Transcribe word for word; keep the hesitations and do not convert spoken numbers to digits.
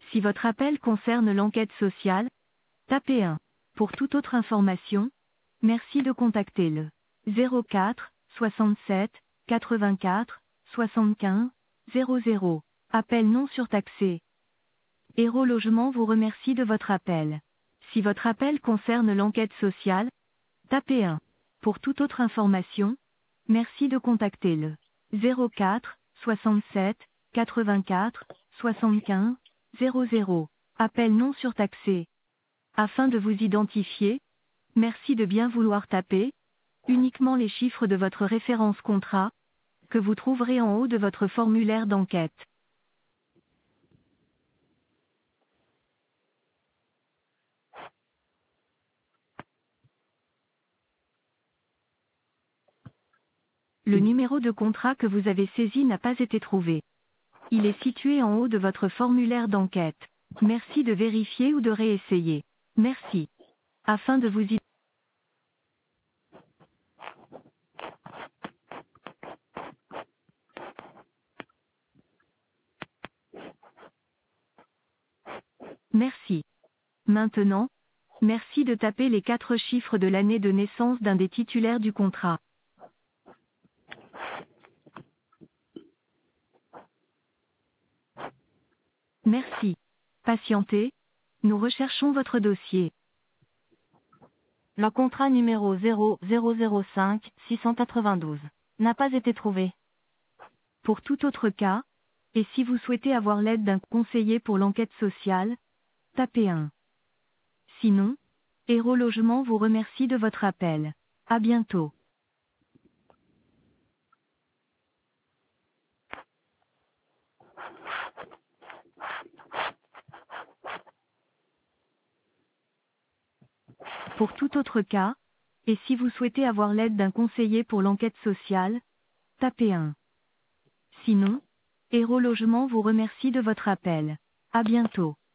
Si votre appel concerne l'enquête sociale, tapez un. Pour toute autre information, merci de contacter le zéro quatre soixante-sept quatre-vingt-quatre soixante-quinze zéro zéro. Appel non surtaxé. Héros Logement vous remercie de votre appel. Si votre appel concerne l'enquête sociale, tapez un. Pour toute autre information, merci de contacter le zéro quatre soixante-sept quatre-vingt-quatre soixante-quinze zéro zéro. Appel non surtaxé. Afin de vous identifier, merci de bien vouloir taper uniquement les chiffres de votre référence contrat, que vous trouverez en haut de votre formulaire d'enquête. Le numéro de contrat que vous avez saisi n'a pas été trouvé. Il est situé en haut de votre formulaire d'enquête. Merci de vérifier ou de réessayer. Merci. Afin de vous identifier, merci. Maintenant, merci de taper les quatre chiffres de l'année de naissance d'un des titulaires du contrat. Merci. Patientez. Nous recherchons votre dossier. Le contrat numéro zéro zéro zéro cinq six cent quatre-vingt-douze n'a pas été trouvé. Pour tout autre cas, et si vous souhaitez avoir l'aide d'un conseiller pour l'enquête sociale, tapez un. Sinon, Héros Logement vous remercie de votre appel. À bientôt. Pour tout autre cas, et si vous souhaitez avoir l'aide d'un conseiller pour l'enquête sociale, tapez un. Sinon, Héros Logement vous remercie de votre appel. À bientôt.